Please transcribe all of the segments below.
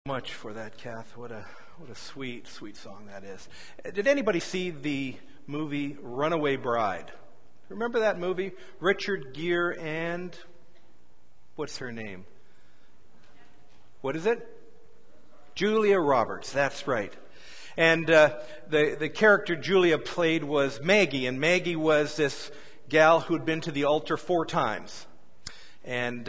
Much for that, Kath. What a sweet song that is. Did anybody see the movie Runaway Bride? Remember that movie? Richard Gere and what's her name? What is it? Julia Roberts. That's right. And the character Julia played was Maggie, and Maggie was this gal who'd been to the altar 4 times and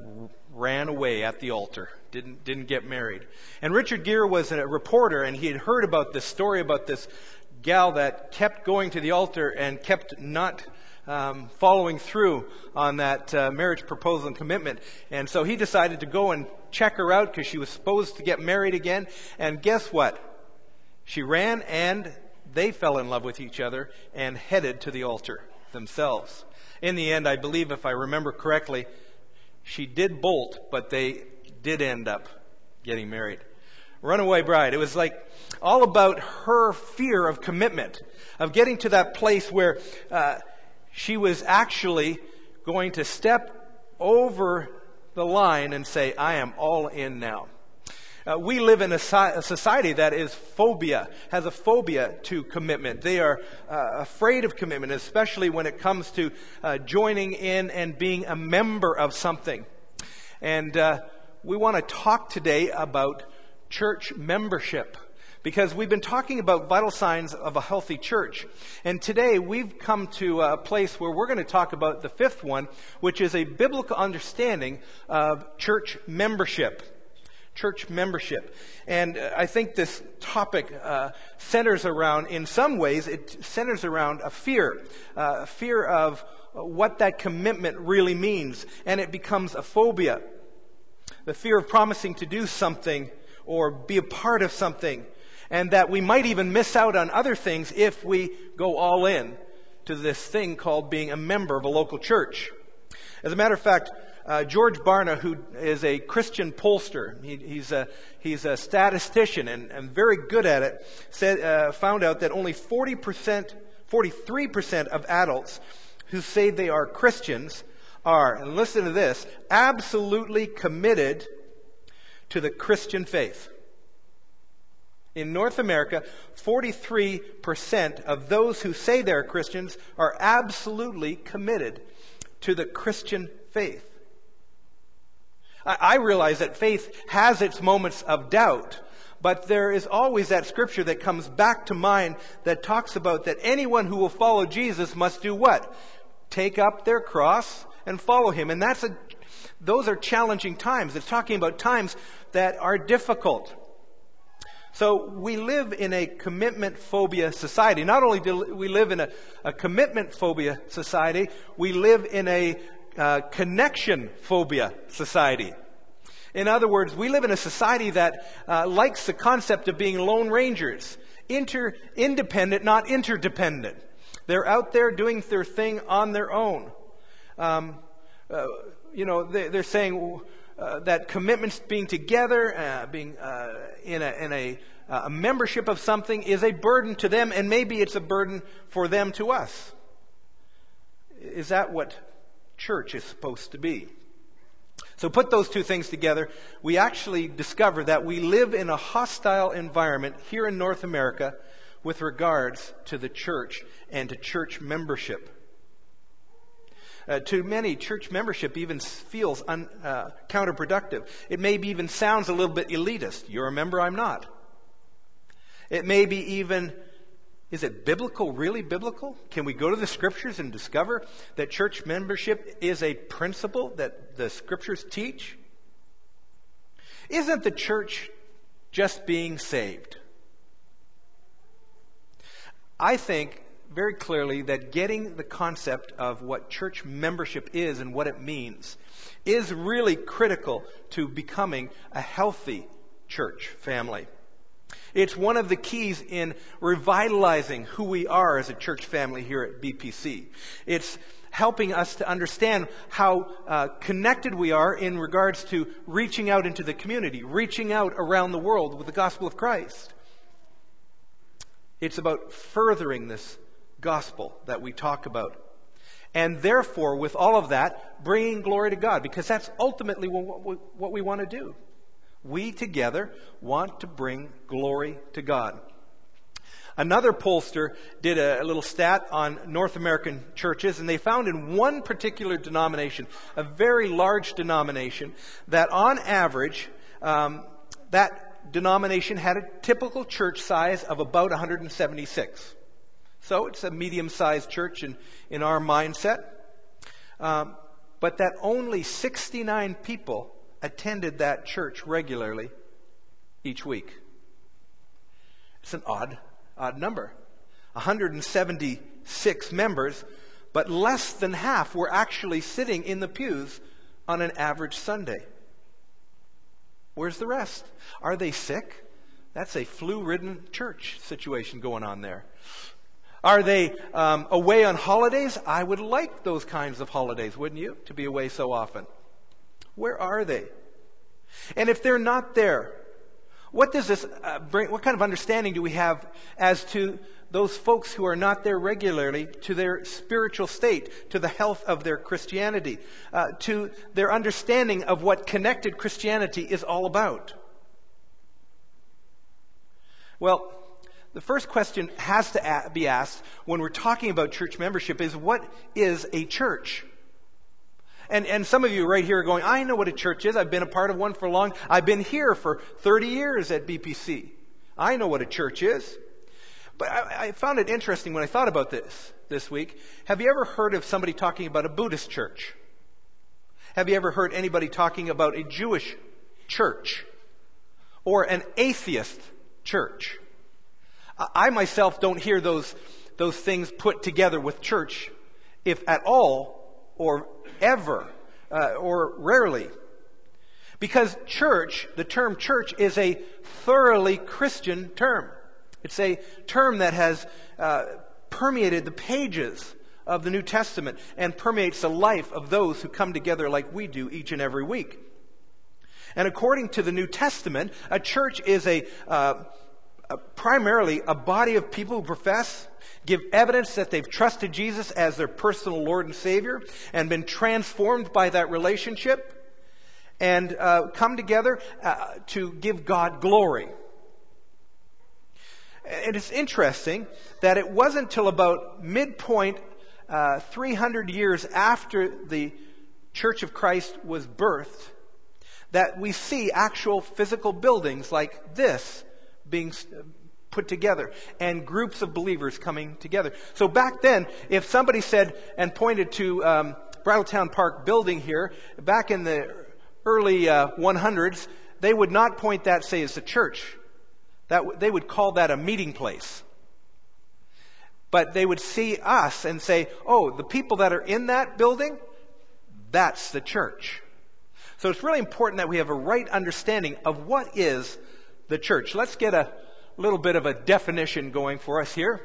ran away at the altar. Didn't get married. And Richard Gere was a reporter, and he had heard about this story about this gal that kept going to the altar and kept not following through on that marriage proposal and commitment. And so he decided to go and check her out because she was supposed to get married again. And guess what? She ran and they fell in love with each other and headed to the altar themselves. In the end, I believe, if I remember correctly, she did bolt, but they did end up getting married. Runaway Bride. It was like all about her fear of commitment, of getting to that place where she was actually going to step over the line and say, I am all in now. We live in a society that has a phobia to commitment. They are afraid of commitment, especially when it comes to joining in and being a member of something. And we want to talk today about church membership, because we've been talking about vital signs of a healthy church. And today we've come to a place where we're going to talk about the 5th one, which is a biblical understanding of church membership. Church membership. And I think this topic centers around, in some ways, it centers around a fear of what that commitment really means. And it becomes a phobia. The fear of promising to do something or be a part of something, and that we might even miss out on other things if we go all in to this thing called being a member of a local church. As a matter of fact, George Barna, who is a Christian pollster, he's a statistician and very good at it, found out that only 43% of adults who say they are Christians are, and listen to this, absolutely committed to the Christian faith. In North America, 43% of those who say they're Christians are absolutely committed to the Christian faith. I realize that faith has its moments of doubt, but there is always that scripture that comes back to mind that talks about that anyone who will follow Jesus must do what? Take up their cross and follow him. And those are challenging times. It's talking about times that are difficult. So we live in a commitment phobia society. Not only do we live in a commitment phobia society, we live in a connection phobia society. In other words, we live in a society that likes the concept of being lone rangers, independent, not interdependent. They're out there doing their thing on their own. They're saying that commitments, being together, being in a membership of something, is a burden to them, and maybe it's a burden for them to us. Is that what church is supposed to be? So put those two things together, we actually discover that we live in a hostile environment here in North America with regards to the church and to church membership. To many, church membership even feels counterproductive. It maybe even sounds a little bit elitist. You're a member, I'm not. It may be even, is it biblical, really biblical? Can we go to the scriptures and discover that church membership is a principle that the scriptures teach? Isn't the church just being saved? I think very clearly that getting the concept of what church membership is and what it means is really critical to becoming a healthy church family. It's one of the keys in revitalizing who we are as a church family here at BPC. It's helping us to understand how connected we are in regards to reaching out into the community, reaching out around the world with the gospel of Christ. It's about furthering this gospel that we talk about. And therefore, with all of that, bringing glory to God, because that's ultimately what we want to do. We together want to bring glory to God. Another pollster did a little stat on North American churches, and they found in one particular denomination, a very large denomination, that on average, that denomination had a typical church size of about 176. So it's a medium-sized church in our mindset. But that only 69 people attended that church regularly each week. It's an odd number. 176 members, but less than half were actually sitting in the pews on an average Sunday. Where's the rest? Are they sick? That's a flu-ridden church situation going on there. Are they away on holidays? I would like those kinds of holidays, wouldn't you? To be away so often. Where are they? And if they're not there, what does this bring? What kind of understanding do we have as to those folks who are not there regularly, to their spiritual state, to the health of their Christianity, to their understanding of what connected Christianity is all about? Well, the first question has to be asked when we're talking about church membership is, what is a church? And some of you right here are going, I know what a church is. I've been a part of one for long. I've been here for 30 years at BPC. I know what a church is. But I found it interesting when I thought about this week. Have you ever heard of somebody talking about a Buddhist church? Have you ever heard anybody talking about a Jewish church? Or an atheist church? I myself don't hear those things put together with church, if at all, or ever, or rarely. Because church, the term church, is a thoroughly Christian term. It's a term that has permeated the pages of the New Testament and permeates the life of those who come together like we do each and every week. And according to the New Testament, a church is primarily a body of people who profess, give evidence that they've trusted Jesus as their personal Lord and Savior and been transformed by that relationship, and come together to give God glory. And it's interesting that it wasn't until about midpoint 300 years after the Church of Christ was birthed that we see actual physical buildings like this being put together and groups of believers coming together. So back then, if somebody said and pointed to Brattletown Park building here, back in the early 100s, they would not point that, say, as a church. They would call that a meeting place. But they would see us and say, oh, the people that are in that building, that's the church. So it's really important that we have a right understanding of what is the church. Let's get a little bit of a definition going for us here.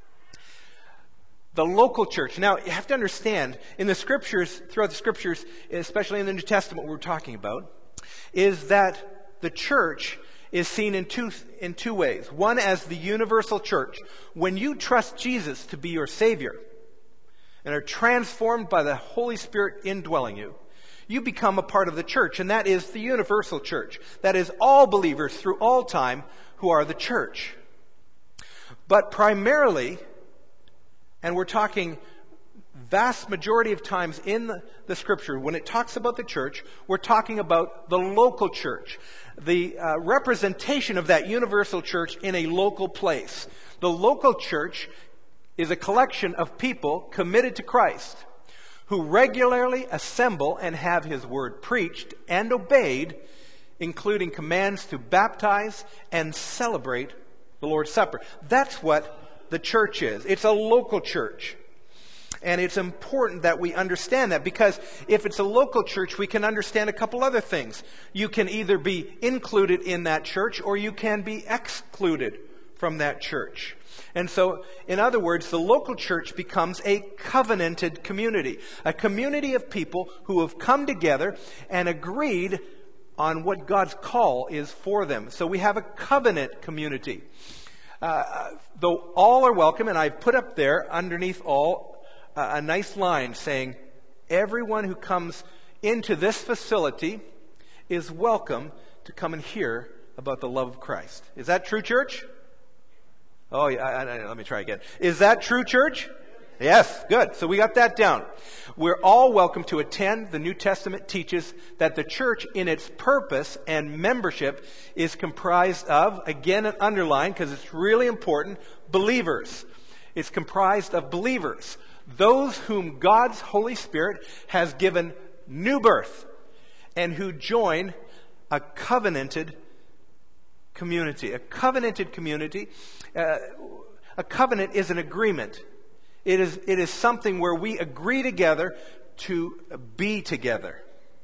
The local church. Now, you have to understand, in the Scriptures, throughout the Scriptures, especially in the New Testament we're talking about, is that the church is seen in two ways. One, as the universal church. When you trust Jesus to be your Savior and are transformed by the Holy Spirit indwelling you, you become a part of the church, and that is the universal church. That is all believers through all time who are the church. But primarily, and we're talking vast majority of times in the Scripture, when it talks about the church, we're talking about the local church, the representation of that universal church in a local place. The local church is a collection of people committed to Christ, who regularly assemble and have His word preached and obeyed, including commands to baptize and celebrate the Lord's Supper. That's what the church is. It's a local church. And it's important that we understand that, because if it's a local church, we can understand a couple other things. You can either be included in that church or you can be excluded from that church. And so, in other words, the local church becomes a covenanted community. A community of people who have come together and agreed on what God's call is for them. So we have a covenant community. Though all are welcome, and I've put up there underneath all a nice line saying, everyone who comes into this facility is welcome to come and hear about the love of Christ. Is that true, church? Oh, yeah, let me try again. Is that true, church? Yes, good. So we got that down. We're all welcome to attend. The New Testament teaches that the church in its purpose and membership is comprised of, again and underline because it's really important, believers. It's comprised of believers. Those whom God's Holy Spirit has given new birth and who join a covenanted community. A covenanted community, a covenant is an agreement. It is something where we agree together to be together.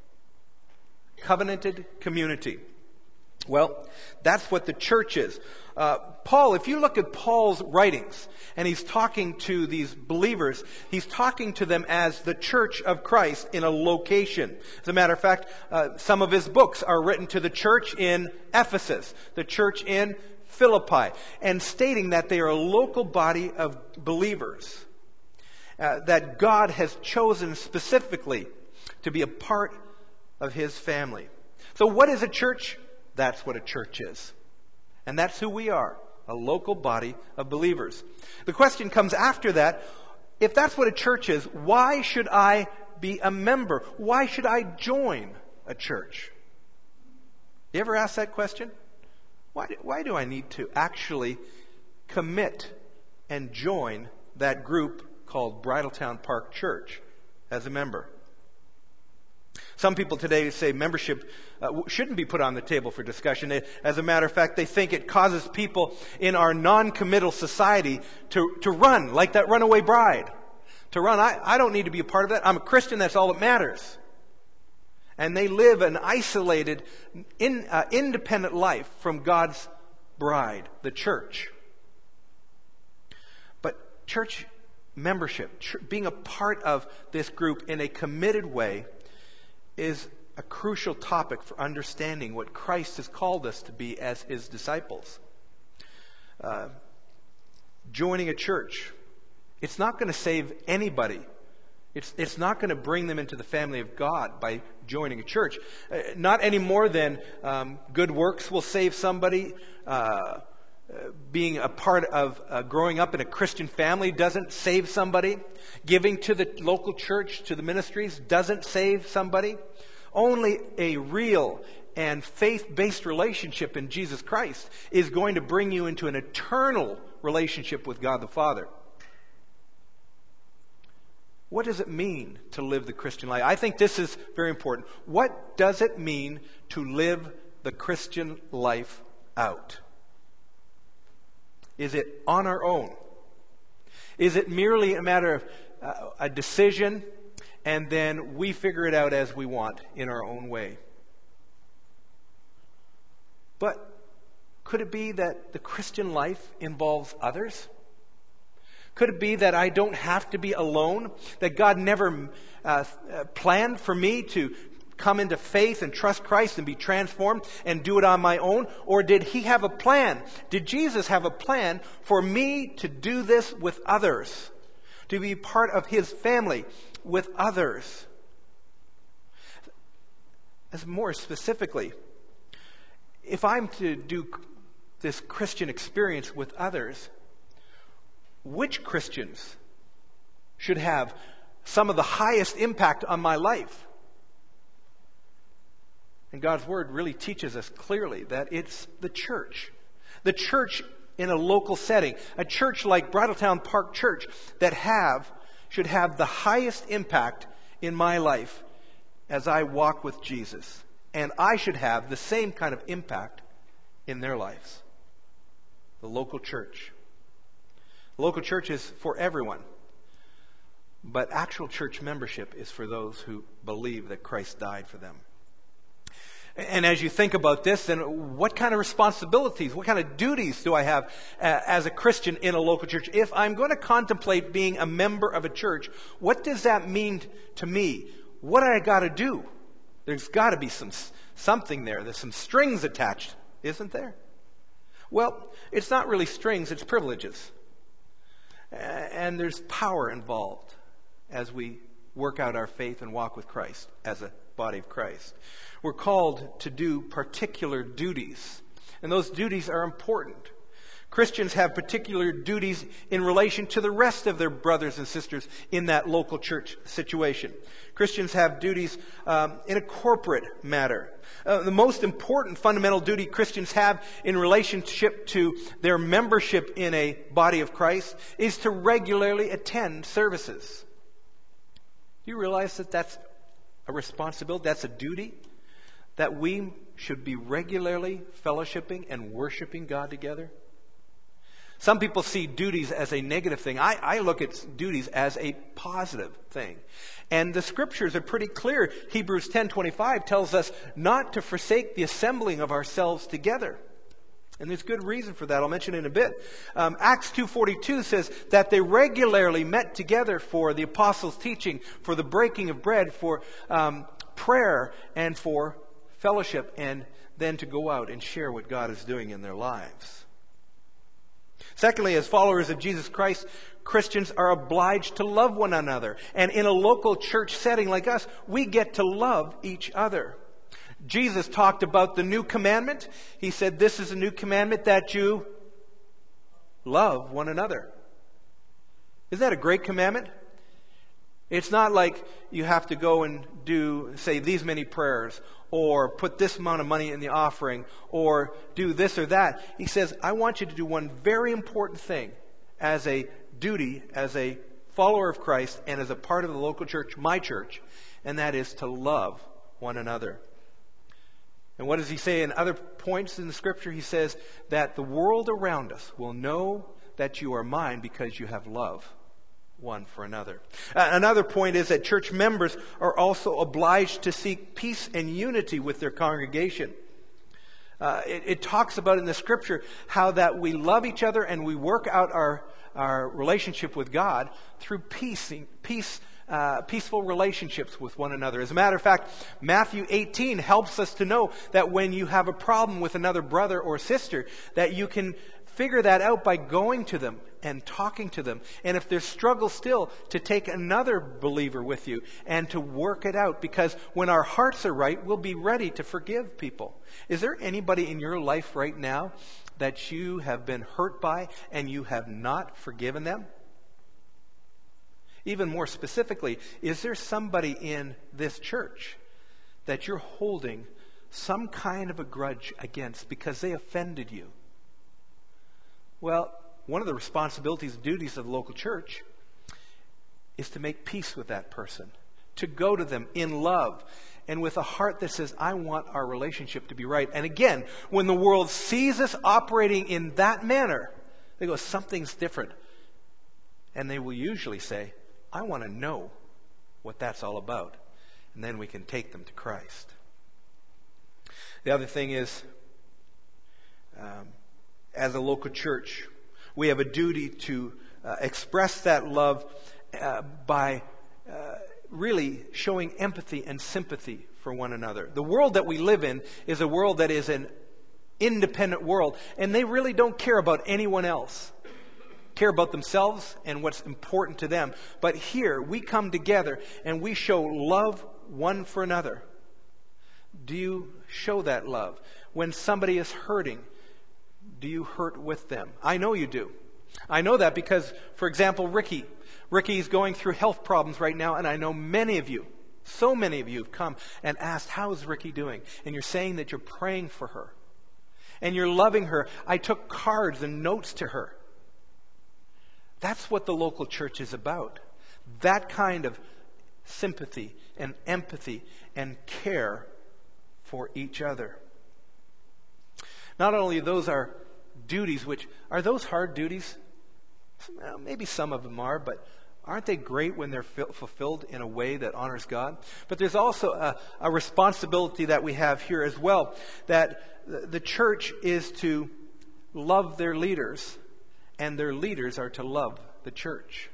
Covenanted community. Well, that's what the church is. Paul, if you look at Paul's writings, and he's talking to these believers, he's talking to them as the church of Christ in a location. As a matter of fact, some of his books are written to the church in Ephesus, the church in Philippi, and stating that they are a local body of believers that God has chosen specifically to be a part of His family. So what is a church? That's what a church is. And that's who we are, a local body of believers. The question comes after that, if that's what a church is, why should I be a member? Why should I join a church? You ever ask that question? Why do I need to actually commit and join that group called Bridletown Park Church as a member? Some people today say membership shouldn't be put on the table for discussion. As a matter of fact, they think it causes people in our non-committal society to run, like that runaway bride. To run, I don't need to be a part of that. I'm a Christian, that's all that matters. And they live an isolated, independent life from God's bride, the church. But church membership, being a part of this group in a committed way, is a crucial topic for understanding what Christ has called us to be as His disciples. Joining a church, it's not going to save anybody. It's not going to bring them into the family of God by joining a church. Not any more than good works will save somebody. Being a part of growing up in a Christian family doesn't save somebody. Giving to the local church, to the ministries, doesn't save somebody. Only a real and faith-based relationship in Jesus Christ is going to bring you into an eternal relationship with God the Father. What does it mean to live the Christian life? I think this is very important. What does it mean to live the Christian life out? Is it on our own? Is it merely a matter of a decision and then we figure it out as we want in our own way? But could it be that the Christian life involves others? Could it be that I don't have to be alone? That God never planned for me to come into faith and trust Christ and be transformed and do it on my own? Or did He have a plan? Did Jesus have a plan for me to do this with others? To be part of His family with others? As more specifically, if I'm to do this Christian experience with others, which Christians should have some of the highest impact on my life? And God's Word really teaches us clearly that it's the church. The church in a local setting. A church like Bridletown Park Church that should have the highest impact in my life as I walk with Jesus. And I should have the same kind of impact in their lives. The local church. The local church is for everyone. But actual church membership is for those who believe that Christ died for them. And as you think about this, then what kind of responsibilities, what kind of duties do I have as a Christian in a local church? If I'm going to contemplate being a member of a church, what does that mean to me? What do I got to do? There's got to be something there. There's some strings attached, isn't there? Well, it's not really strings, it's privileges. And there's power involved as we work out our faith and walk with Christ as a body of Christ. We're called to do particular duties, and those duties are important. Christians have particular duties in relation to the rest of their brothers and sisters in that local church situation. Christians have duties in a corporate matter. The most important fundamental duty Christians have in relationship to their membership in a body of Christ is to regularly attend services. Do you realize that that's a responsibility, that's a duty? That we should be regularly fellowshipping and worshiping God together? Some people see duties as a negative thing. I look at duties as a positive thing. And the scriptures are pretty clear. Hebrews 10:25 tells us not to forsake the assembling of ourselves together. And there's good reason for that. I'll mention it in a bit. Acts 2:42 says that they regularly met together for the apostles' teaching, for the breaking of bread, for prayer, and for fellowship, and then to go out and share what God is doing in their lives. Secondly, as followers of Jesus Christ, Christians are obliged to love one another. And in a local church setting like us, we get to love each other. Jesus talked about the new commandment. He said, "This is a new commandment, that you love one another." Isn't that a great commandment? It's not like you have to go and say these many prayers, or put this amount of money in the offering, or do this or that. He says, I want you to do one very important thing as a duty, as a follower of Christ, and as a part of the local church, my church, and that is to love one another. And what does he say in other points in the scripture? He says that the world around us will know that you are mine because you have love one for another. Another point is that church members are also obliged to seek peace and unity with their congregation. It talks about in the scripture how that we love each other and we work out our relationship with God through peaceful relationships with one another. As a matter of fact, Matthew 18 helps us to know that when you have a problem with another brother or sister, that you can figure that out by going to them and talking to them. And if there's struggle still, to take another believer with you and to work it out. Because when our hearts are right, we'll be ready to forgive people. Is there anybody in your life right now that you have been hurt by and you have not forgiven them? Even more specifically, is there somebody in this church that you're holding some kind of a grudge against because they offended you? Well, one of the responsibilities and duties of the local church is to make peace with that person, to go to them in love and with a heart that says, I want our relationship to be right. And again, when the world sees us operating in that manner, they go, something's different. And they will usually say, I want to know what that's all about. And then we can take them to Christ. The other thing is, as a local church, we have a duty to express that love by really showing empathy and sympathy for one another. The world that we live in is a world that is an independent world, and they really don't care about anyone else. Care about themselves and what's important to them. But here, we come together and we show love one for another. Do you show that love? When somebody is hurting, do you hurt with them? I know you do. I know that because, for example, Ricky is going through health problems right now, and I know many of you, so many of you have come and asked, how is Ricky doing? And you're saying that you're praying for her. And you're loving her. I took cards and notes to her. That's what the local church is about. That kind of sympathy and empathy and care for each other. Not only those are duties, which are those hard duties? Well, maybe some of them are, but aren't they great when they're fulfilled in a way that honors God? But there's also a responsibility that we have here as well, that the church is to love their leaders, and their leaders are to love the church.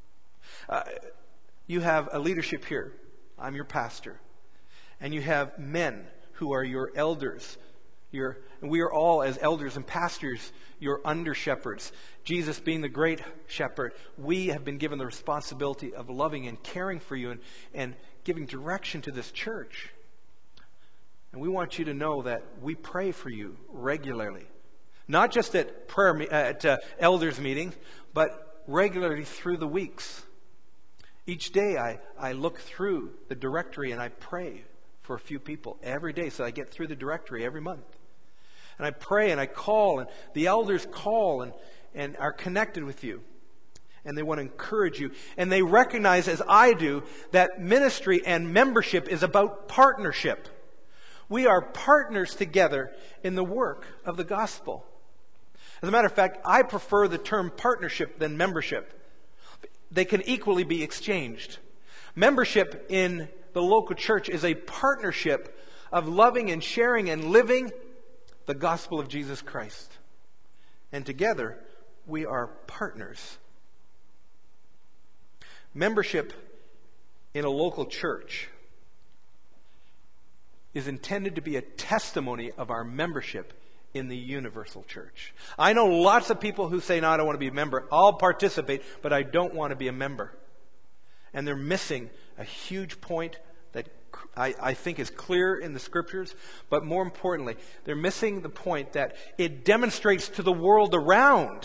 You have a leadership here. I'm your pastor. And you have men who are your elders. And we are all, as elders and pastors, your under-shepherds. Jesus being the great shepherd, we have been given the responsibility of loving and caring for you and giving direction to this church. And we want you to know that we pray for you regularly. Not just at elders meetings, but regularly through the weeks. Each day I look through the directory and I pray for a few people every day, so I get through the directory every month. And I pray and I call, and the elders call and are connected with you. And they want to encourage you. And they recognize, as I do, that ministry and membership is about partnership. We are partners together in the work of the gospel. As a matter of fact, I prefer the term partnership than membership. They can equally be exchanged. Membership in the local church is a partnership of loving and sharing and living the gospel of Jesus Christ. And together, we are partners. Membership in a local church is intended to be a testimony of our membership in the universal church. I know lots of people who say, no, I don't want to be a member. I'll participate, but I don't want to be a member. And they're missing a huge point that I think is clear in the Scriptures. But more importantly, they're missing the point that it demonstrates to the world around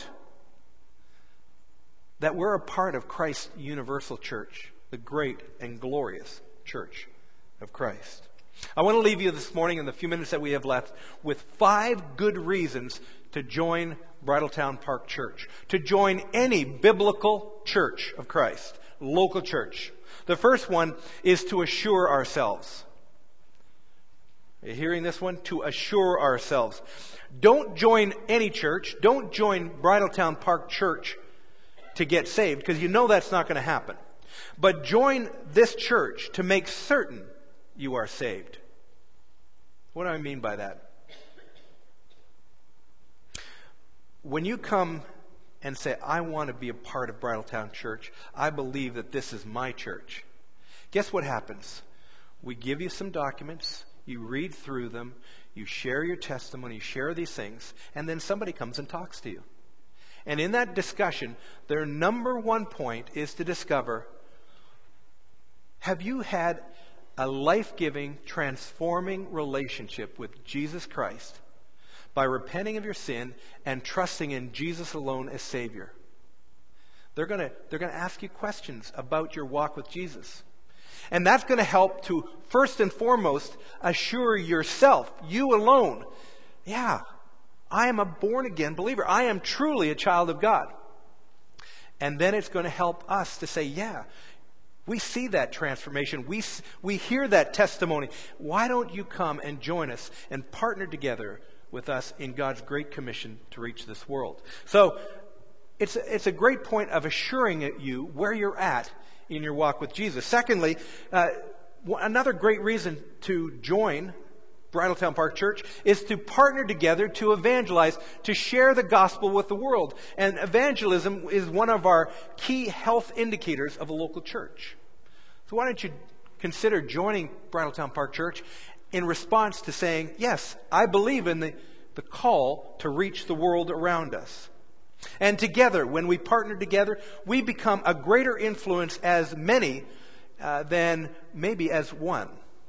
that we're a part of Christ's universal church, the great and glorious church of Christ. I want to leave you this morning in the few minutes that we have left with 5 good reasons to join Bridletown Park Church, to join any biblical church of Christ, local church. The first one is to assure ourselves. Are you hearing this one? To assure ourselves. Don't join any church. Don't join Bridletown Park Church to get saved, because you know that's not going to happen. But join this church to make certain you are saved. What do I mean by that? When you come and say, I want to be a part of Bridletown Church, I believe that this is my church. Guess what happens? We give you some documents, you read through them, you share your testimony, you share these things, and then somebody comes and talks to you. And in that discussion, their number one point is to discover, have you had a life-giving, transforming relationship with Jesus Christ by repenting of your sin and trusting in Jesus alone as Savior? They're going to ask you questions about your walk with Jesus. And that's going to help to, first and foremost, assure yourself, you alone, yeah, I am a born-again believer. I am truly a child of God. And then it's going to help us to say, yeah, we see that transformation. We hear that testimony. Why don't you come and join us and partner together with us in God's great commission to reach this world? So it's a great point of assuring you where you're at in your walk with Jesus. Secondly, another great reason to join Bridletown Park Church is to partner together to evangelize, to share the gospel with the world. And evangelism is one of our key health indicators of a local church. So why don't you consider joining Bridletown Park Church in response to saying, yes, I believe in the call to reach the world around us. And together, when we partner together, we become a greater influence as many than maybe as one.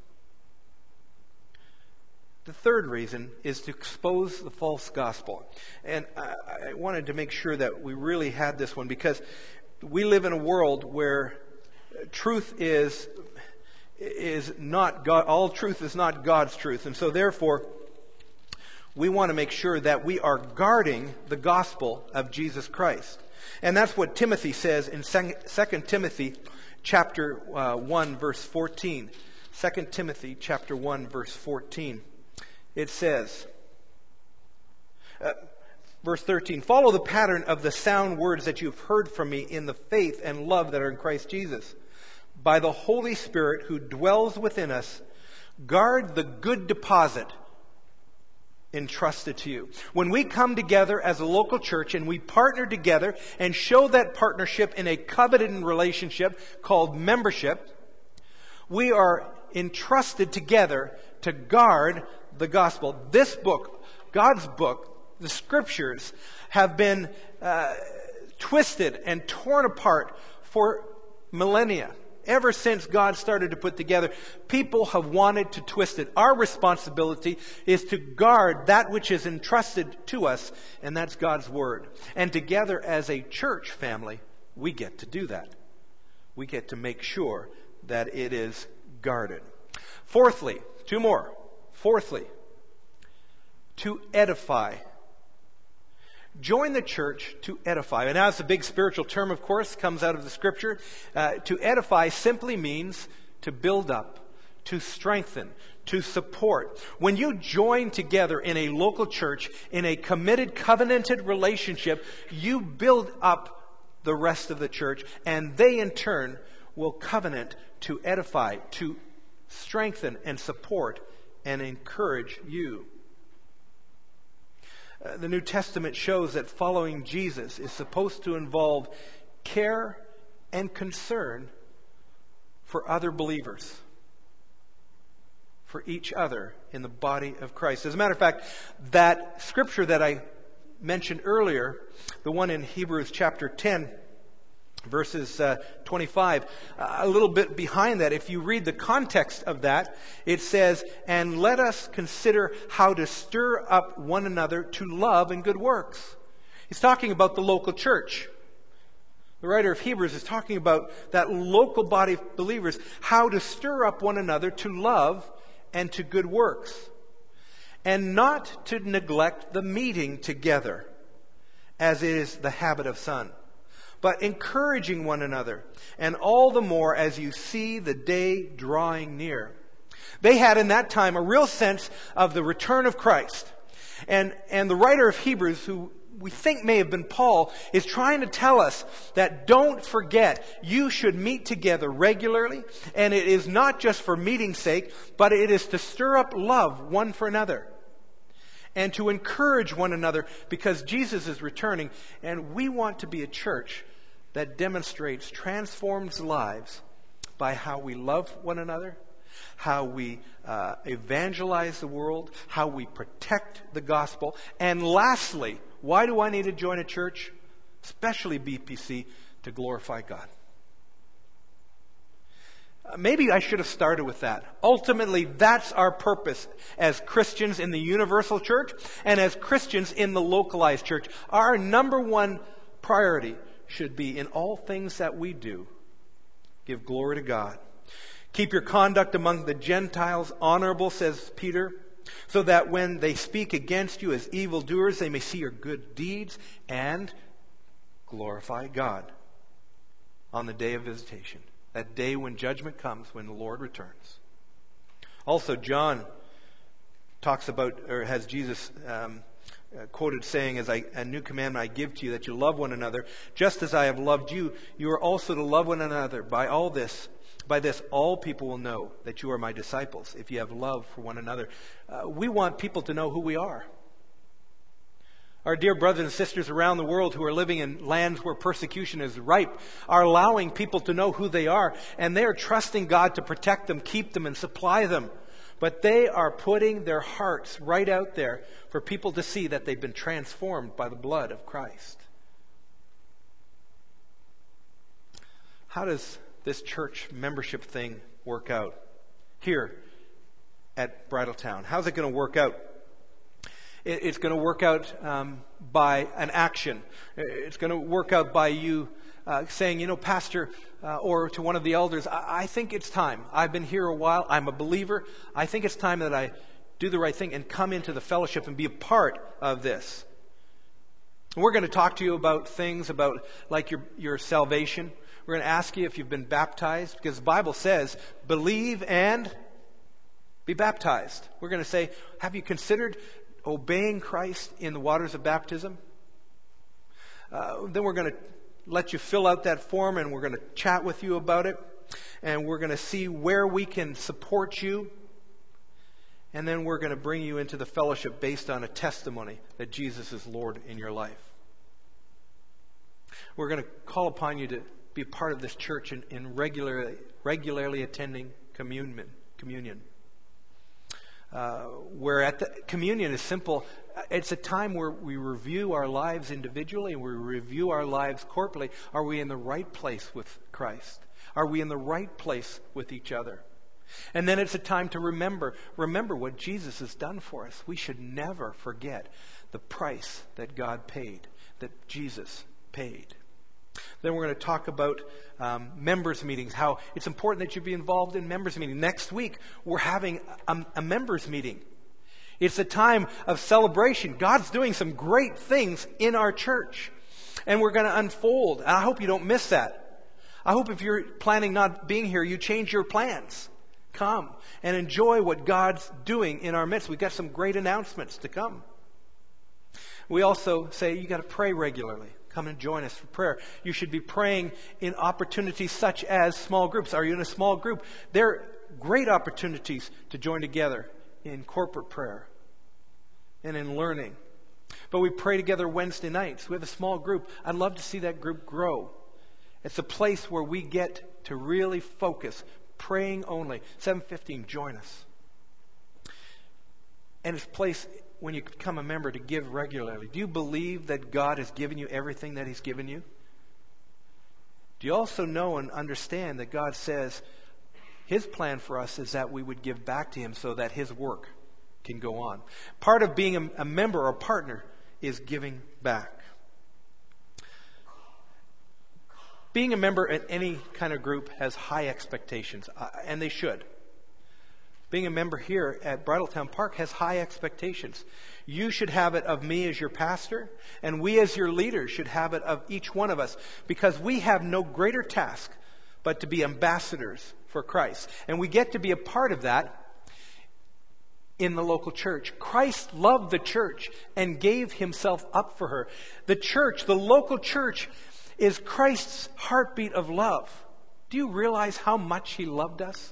The third reason is to expose the false gospel. And I wanted to make sure that we really had this one, because we live in a world where truth is not God. All truth is not God's truth. And so therefore, we want to make sure that we are guarding the gospel of Jesus Christ. And that's what Timothy says in 2 Timothy chapter 1, verse 14. 2 Timothy chapter 1, verse 14. It says, verse 13, follow the pattern of the sound words that you've heard from me in the faith and love that are in Christ Jesus. By the Holy Spirit who dwells within us, guard the good deposit entrusted to you. When we come together as a local church and we partner together and show that partnership in a covenant relationship called membership, we are entrusted together to guard the gospel. This book, God's book, the Scriptures, have been twisted and torn apart for millennia. Ever since God started to put together, people have wanted to twist it. Our responsibility is to guard that which is entrusted to us, and that's God's Word. And together as a church family, we get to do that. We get to make sure that it is guarded. Fourthly, two more. Fourthly, to edify. Join the church to edify. And now it's a big spiritual term, of course, comes out of the Scripture. To edify simply means to build up, to strengthen, to support. When you join together in a local church, in a committed, covenanted relationship, you build up the rest of the church, and they in turn will covenant to edify, to strengthen and support and encourage you. The New Testament shows that following Jesus is supposed to involve care and concern for other believers, for each other in the body of Christ. As a matter of fact, that scripture that I mentioned earlier, the one in Hebrews chapter 10, verses 25, a little bit behind that, if you read the context of that, it says, "And let us consider how to stir up one another to love and good works." He's talking about the local church. The writer of Hebrews is talking about that local body of believers, how to stir up one another to love and to good works, and not to neglect the meeting together, as is the habit of some, but encouraging one another, and all the more as you see the day drawing near. They had in that time a real sense of the return of Christ. And the writer of Hebrews, who we think may have been Paul, is trying to tell us that don't forget, you should meet together regularly, and it is not just for meeting's sake, but it is to stir up love one for another, and to encourage one another, because Jesus is returning, and we want to be a church that demonstrates, transforms lives by how we love one another, how we evangelize the world, how we protect the gospel, and lastly, why do I need to join a church, especially BPC, to glorify God? Maybe I should have started with that. Ultimately, that's our purpose as Christians in the universal church and as Christians in the localized church. Our number one priority should be in all things that we do, give glory to God. Keep your conduct among the Gentiles honorable, says Peter, so that when they speak against you as evildoers, they may see your good deeds and glorify God on the day of visitation. That day when judgment comes, when the Lord returns. Also, John talks about, or has Jesus quoted saying, "As a new commandment I give to you, that you love one another, just as I have loved you. You are also to love one another. By this, all people will know that you are my disciples, if you have love for one another." We want people to know who we are. Our dear brothers and sisters around the world who are living in lands where persecution is ripe are allowing people to know who they are, and they are trusting God to protect them, keep them, and supply them. But they are putting their hearts right out there for people to see that they've been transformed by the blood of Christ. How does this church membership thing work out here at Bridletown? How's it going to work out? It's going to work out by an action. It's going to work out by you saying, Pastor, or to one of the elders, I think it's time. I've been here a while. I'm a believer. I think it's time that I do the right thing and come into the fellowship and be a part of this. And we're going to talk to you about things about like your salvation. We're going to ask you if you've been baptized, because the Bible says, believe and be baptized. We're going to say, have you considered obeying Christ in the waters of baptism? Then we're going to let you fill out that form, and we're going to chat with you about it, and we're going to see where we can support you, and then we're going to bring you into the fellowship based on a testimony that Jesus is Lord in your life. We're going to call upon you to be a part of this church in regularly attending communion. Where at the communion is simple. It's a time where we review our lives individually and we review our lives corporately. Are we in the right place with Christ? Are we in the right place with each other? And then it's a time to remember what Jesus has done for us. We should never forget the price that God paid, that Jesus paid. Then we're going to talk about members' meetings, how it's important that you be involved in members' meetings. Next week, we're having a members' meeting. It's a time of celebration. God's doing some great things in our church, and we're going to unfold. And I hope you don't miss that. I hope if you're planning not being here, you change your plans. Come and enjoy what God's doing in our midst. We've got some great announcements to come. We also say you got to pray regularly. Come and join us for prayer. You should be praying in opportunities such as small groups. Are you in a small group? There are great opportunities to join together in corporate prayer and in learning. But we pray together Wednesday nights. We have a small group. I'd love to see that group grow. It's a place where we get to really focus, praying only. 7:15, join us. And it's a place when you become a member to give regularly. Do you believe that God has given you everything that He's given you? Do you also know and understand that God says His plan for us is that we would give back to Him so that His work can go on? Part of being a member or a partner is giving back. Being a member in any kind of group has high expectations, and they should. Being a member here at Bridletown Park has high expectations. You should have it of me as your pastor, and we as your leaders should have it of each one of us, because we have no greater task but to be ambassadors for Christ. And we get to be a part of that in the local church. Christ loved the church and gave Himself up for her. The church, the local church, is Christ's heartbeat of love. Do you realize how much He loved us?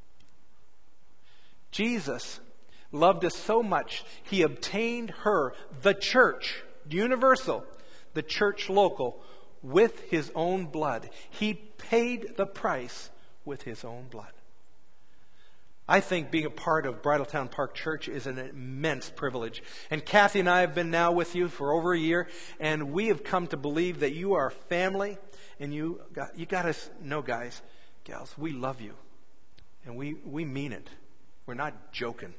Jesus loved us so much, He obtained her, the church, universal, the church local, with His own blood. He paid the price with His own blood. I think being a part of Bridletown Park Church is an immense privilege. And Kathy and I have been now with you for over a year, and we have come to believe that you are family, and you got to know, guys, gals, we love you. And we mean it. We're not joking.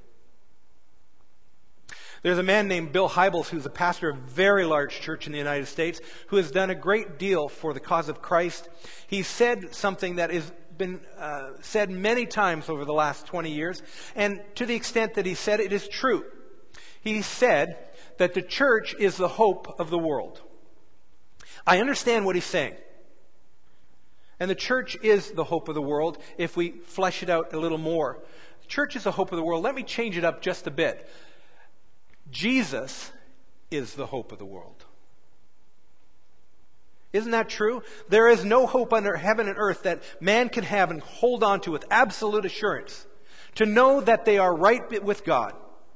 There's a man named Bill Hybels, who's a pastor of a very large church in the United States, who has done a great deal for the cause of Christ. He said something that has been said many times over the last 20 years, and to the extent that he said it is true. He said that the church is the hope of the world. I understand what he's saying. And the church is the hope of the world if we flesh it out a little more. The church is the hope of the world. Let me change it up just a bit. Jesus is the hope of the world. Isn't that true? There is no hope under heaven and earth that man can have and hold on to with absolute assurance, to know that they are right with God,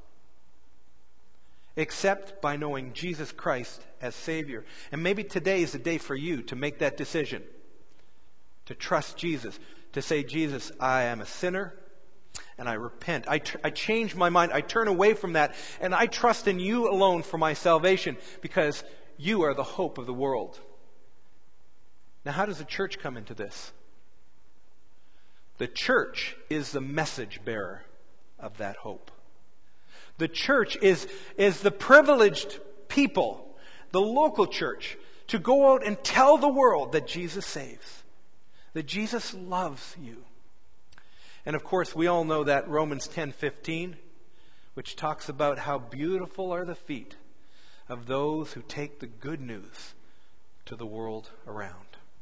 except by knowing Jesus Christ as Savior. And maybe today is the day for you to make that decision, to trust Jesus, to say, Jesus, I am a sinner, and I repent. I change my mind. I turn away from that, and I trust in you alone for my salvation, because you are the hope of the world. Now, how does the church come into this? The church is the message bearer of that hope. The church is the privileged people, the local church, to go out and tell the world that Jesus saves, that Jesus loves you. And of course, we all know that Romans 10:15, which talks about how beautiful are the feet of those who take the good news to the world around.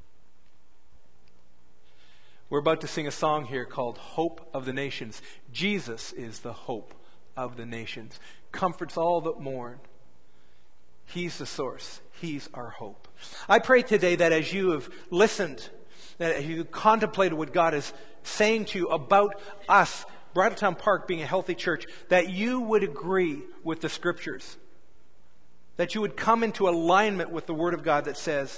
We're about to sing a song here called Hope of the Nations. Jesus is the hope of the nations. Comforts all that mourn. He's the source. He's our hope. I pray today that as you have listened, that as you contemplated what God is saying to you about us, Bridletown Park being a healthy church, that you would agree with the Scriptures. That you would come into alignment with the Word of God that says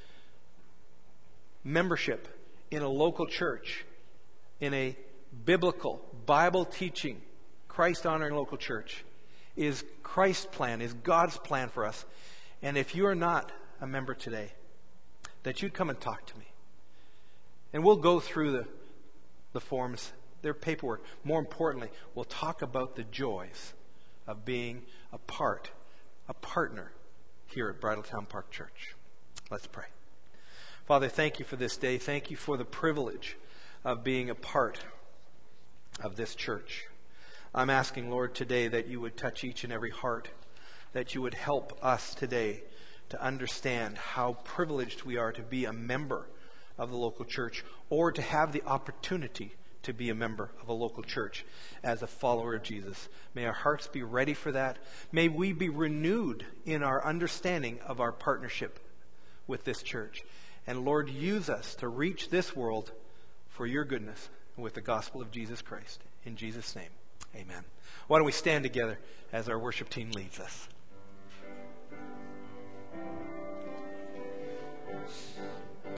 membership in a local church, in a biblical, Bible-teaching, Christ-honoring local church, is Christ's plan, is God's plan for us. And if you are not a member today, that you'd come and talk to me. And we'll go through the forms, their paperwork. More importantly, we'll talk about the joys of being a partner here at Bridletown Park Church. Let's pray. Father, thank you for this day. Thank you for the privilege of being a part of this church. I'm asking, Lord, today that you would touch each and every heart, that you would help us today to understand how privileged we are to be a member of the local church, or to have the opportunity to be a member of a local church as a follower of Jesus. May our hearts be ready for that. May we be renewed in our understanding of our partnership with this church. And Lord, use us to reach this world for your goodness with the gospel of Jesus Christ. In Jesus' name, amen. Why don't we stand together as our worship team leads us?